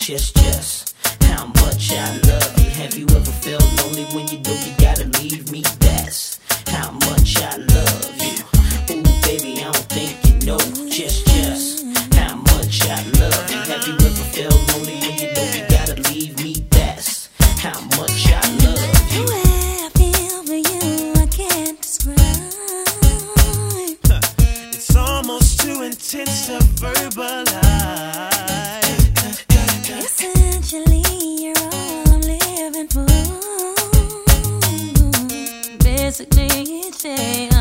just how much I love you. Have you ever felt lonely when you know you gotta leave me? That's how much I love you. Ooh, baby, I don't think you know just how much I love you. Have you ever felt lonely when you know you gotta leave me? That's how much I love you. The way I feel for you, I can't describe. It's almost too intense to verbalize. Essentially, you're all I'm living for. Basically, each day